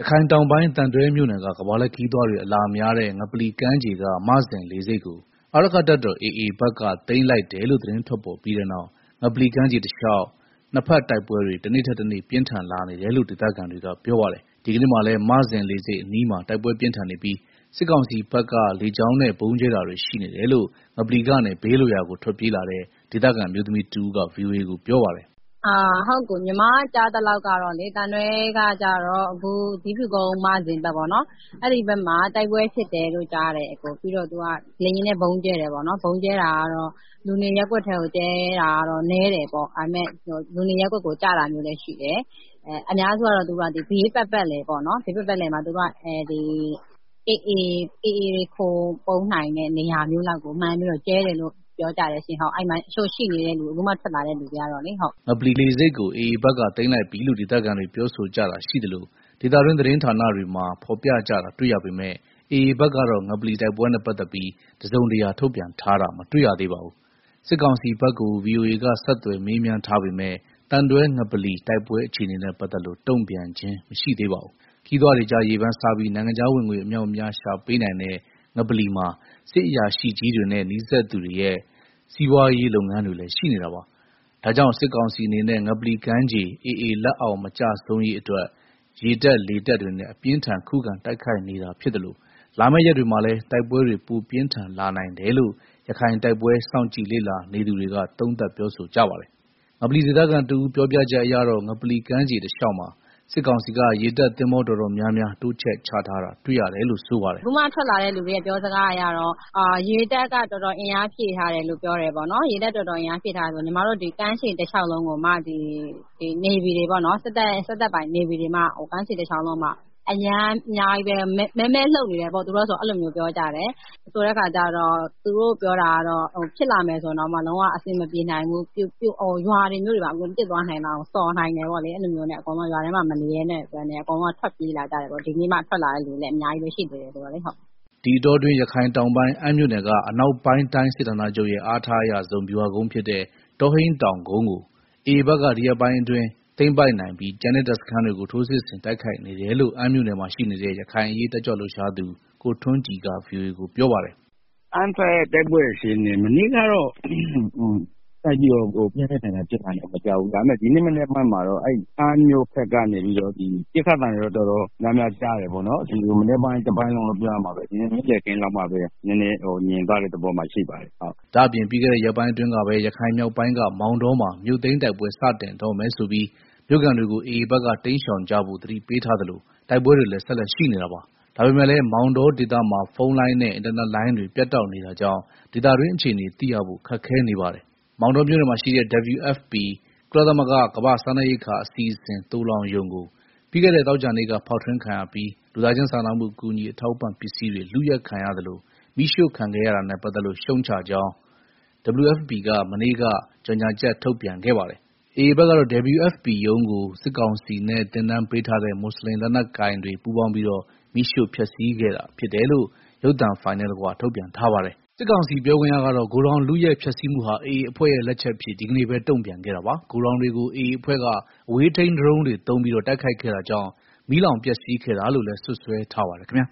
ခိုင်တောင်ပိုင်းသံတွဲမြို့နယ်က ကမ္ဘာလှည့်ခရီးသွားတွေအလာများတဲ့ငပလီကမ်းခြေကမဇင်လေဆိပ်ကိုအာရက္ခတပ်တော် AA ဘက်ကသိမ်းလိုက်တယ်လို့သတင်းထွက်ပေါ်ပြီးတဲ့နောက်ငပလီကမ်းခြေတလျှောက်နှစ်ဖက်တိုက်ပွဲတွေတနေ့ထက်တနေ့ပြင်းထန်လာနေတယ်လို့ဒေသခံတွေကပြောပါတယ်။ဒီကနေ့မှာလည်းမဇင်လေဆိပ်အနီးမှာတိုက်ပွဲပြင်းထန်နေပြီးစစ်ကောင်စီဘက်ကလေကြောင်းနဲ့ဗုံးကျဲတာတွေရှိနေတယ်လို့ငပလီကနေဘေးလွတ်ရာကိုထွက်ပြေးလာတဲ့ဒေသခံအမျိုးသမီးတဦးက VOA ကိုပြောပါတယ်။ဟုတ်ကိုညီမကြားသလောက်ကတော့လေတန်တွဲကကြတော့အခုဇီးဖြူကုန်းမဇင်ဘက်ပေါ့နော်အဲ့ဒီဘက်မှာတိုက်ပွဲဖြစ်တယ်လို့ကြားတယ်အကိုပြီးတော့သူကလေရင်နဲ့ဘုံကျဲတယ်ပေါ့နော်ဘုံကျဲတာကတော့လူနေရပ်ကွက်ထဲကိုကျဲတာကတော့နဲတယ်ပေါ့ဒါပေမဲ့လူနေရပ်ကွက်ကိုကြာတာမျိုးလည်းရှိတယ်အများစုကတော့သူကဒီဘေးပတ်လေပေါ့နော်ဘေးပတ်လေမှာသူကဒီအေးတွေခိုပုံနိုင်တဲ့နေရာမျိုးလောက်ကိုမှန်းပြီးတော့ကျဲတယ်လို့ပြောကြတယ်ရှင်ဟုတ်အဲ့မှာအချို့ရှိနေတဲ့လူအခုမှထွက်လာတဲ့လူတွေကတော့လေဟုတ်ငပလီလေဆိပ်ကို AA ဘက်ကသိမ်းလိုက်ပြီလို့ဒေသခံတွေပြောဆိုကြတာရှိတယ်လို့ဒေသတွင်းသတင်းဌာနတွေမှာဖော်ပြကြတာတွေ့ရပေမဲ့ AA ဘက်ကတော့ငပလီတိုက်ပွဲနဲ့ပတ်သက်ပြီးတစုံတရာထုတ်ပြန်ထားတာမတွေ့ရသေးပါဘူး။စစ်ကောင်စီဘက်ကို VOA ကဆက်သွယ်မေးမြန်းထားပေမဲ့တန်တွဲငပလီတိုက်ပွဲအခြေအနေနဲ့ပတ်သက်လို့တုံ့ပြန်ခြင်းမရှိသေးပါဘူး။ခရီးသွားတွေကြားရေပန်းစားပြီးနိုင်ငံခြားဝင်ငွေအမြောက်အများရှာပေးနိုင်တဲ့ငပလီမှာစစ်အရာရှိကြီးတွေနဲ့နီးစပ်သူတွေရဲ့စီးပွားရေးလုပ်ငန်းတွေလည်းရှိနေတာပါ။ဒါကြောင့်စစ်ကောင်စီအနေနဲ့ငပလီကမ်းခြေ AA လက်အောက်မကျဆုံးရေးအတွက်ရေတပ်လေတပ်တွေနဲ့အပြင်းထန်ခုခံတိုက်ခိုက်နေတာဖြစ်တယ်လို့လာမယ့်ရက်တွေမှာလည်းတိုက်ပွဲတွေပိုပြင်းထန်လာနိုင်တယ်လို့ရခိုင်တိုက်ပွဲစောင့်ကြည့်လေ့လာနေသူတွေကသုံးသပ်ပြောဆိုကြပါတယ်။ငပလီဒေသခံတဦးပြောပြချက်အရတော့ငပလီကမ်းခြေတလျှောက်မှာစစ်ကောင်စီကရေတပ်သင်္ဘောတော်တော်များများတိုးချဲ့ချထားတာတွေ့ရတယ်လို့ဆိုပါတယ်။အခုမှထွက်လာတဲ့လူတွေပြောစကားအရတော့ရေတပ်ကတော်တော်အင်အားဖြည့်ထားတယ်လို့ပြောတယ်ပေါ့နော်ရေတပ်တော်တော်အင်အားဖြည့်ထားတယ်ဆိုညီမတို့ဒီကမ်းခြေတစ်လျှောက်လုံးကိုမှဒီနေဗီတွေပေါ့နော်စစ်တပ်ပိုင်နေဗီတွေမှကမ်းခြေတစ်လျှောက်လုံးမှာအရန်အများကြီးပဲမဲလှုပ်နေတယ်ပေါ့သူတို့ဆိုအဲ့လိုမျိုးပြောကြတယ်ဆိုတဲ့ခါကျတော့သူတို့ပြောတာကတော့ဖြစ်လာမယ်ဆိုတော့မှလုံးဝအဆင်မပြေနိုင်ဘူးရွာတွေမျိုးတွေပါအကုန်တစ်သွားနိုင်အောင်စော်နိုင်တယ်ပေါ့လေအဲ့လိုမျိုးနဲ့အကုန်လုံးရွာထဲမှာမနေရဲနဲ့ဆိုတော့အကုန်လုံးထွက်ပြေးလာကြတယ်ပေါ့ဒီနေ့မှထွက်လာတဲ့လူလည်းအများကြီးပဲရှိသေးတယ်ဆိုတော့လေဟုတ်ဒီအတောအတွင်းရခိုင်တောင်ပိုင်းအမ်းမြို့နယ်ကအနောက်ပိုင်းတိုင်းစစ်ဌာနချုပ်ရဲ့အားထားအရဆုံးဗျူဟာကုန်းဖြစ်တဲ့တောဟိန်းတောင်ကုန်းကိုAAဘက်ကဒီရက်ပိုင်းအတွင်းသိမ်းပိုက်နိုင်ပြီးကျန်တဲ့တပ်စခန်းတွေကိုထိုးစစ်ဆင်တိုက်ခိုက်နေတယ်လို့အမ်းမြို့နယ်မှာရှိနေတဲ့ရခိုင်အရေးတက်ကြွလှုပ်ရှားသူကိုထွန်းကြည်က VOA ကိုပြောပါတယ်။အမ်းဖက်တိုက်ပွဲအစီအစဉ်မနေ့ကတော့တိုက်ပြီးတော့ပြင်းထန်တာဖြစ်တာလည်းမကြောက်ဘူးဒါပေမဲ့ဒီနေ့မနေ့မှမှာတော့အဲ့အမ်းမြို့ဖက်ကနေပြီးတော့ဒီပြစ်ခတ်တန်တွေတော့တော်တော်များများကြားတယ်ပေါ့နော်ဒီမနေ့ပိုင်းတစ်ပိုင်းလုံးလို့ပြောရမှာပဲဒီနေ့နေ့လည်ခင်းလောက်မှပဲနည်းနည်းညင်သွားတဲ့သဘောမှရှိပါတယ်ဟုတ်ဒါအပြင်ပြီးခဲ့တဲ့ရက်ပိုင်းအတွင်းကပဲရခိုင်မြောက်ပိုင်းကမောင်တောမှာမြို့သိမ်းတိုက်ပွဲစတင်တော့မယ်ဆိုပြီးမြို့ကန်တွေကို AA ဘက်ကတိမ်းရှောင်ကြဖို့သတိပေးထားသလိုတိုက်ပွဲတွေလည်းဆက်လက်ရှိနေတာပါဒါပေမဲ့လည်းမောင်တောဒေသမှာဖုန်းလိုင်းနဲ့အင်တာနက်လိုင်းတွေပြတ်တောက်နေတာကြောင့်ဒေသတွင်းအခြေအနေသိရဖို့ခက်ခဲနေပါတယ်မောင်တောမြို့နယ်မှာရှိတဲ့ WFP ကုလသမဂ္ဂကမ္ဘာ့စားနပ်ရိက္ခာအစီအစဉ်သိုလှောင်ရုံကိုပြီးခဲ့တဲ့သောကြာနေ့ကဖောက်ထွင်းခံရပြီးလူသားချင်းစာနာမှုအကူအညီအထောက်ပံ့ပစ္စည်းတွေလုယက်ခံရသလိုမိရှို့ခံခဲ့ရတာနဲ့ပတ်သက်လို့ရှုံချကြောင်း WFP ကမနေ့ကကြေညာချက်ထုတ်ပြန်ခဲ့ပါတယ်။ AA ဘက်ကတော့ WFP ရုံးကိုစစ်ကောင်စီနဲ့တင်နန်းပေးထားတဲ့မွတ်စလင်လက်နက်ကိုင်တွေပူးပေါင်းပြီးတော့မိရှို့ဖျက်ဆီးခဲ့တာဖြစ်တယ်လို့ရုပ်သံဖိုင်နဲ့တကွထုတ်ပြန်ထားပါတယ်။စစ်ကောင်စီပြောခွင့်ရကတော့ဂိုဒေါင်လုယက်ဖျက်ဆီးမှုဟာ AA အဖွဲ့ရဲ့လက်ချက်ဖြစ်ဒီကနေ့ပဲတုံ့ပြန်ခဲ့တာပါ။ဂိုဒေါင်တွေကို AA အဖွဲ့ကအဝေးထိန်းဒရုန်းတွေသုံးပြီးတော့တိုက်ခိုက်ခဲ့တာကြောင့်မီးလောင်ပျက်စီးခဲ့တာလို့လည်းဆွဆွဲထားပါတယ်ခင်ဗျာ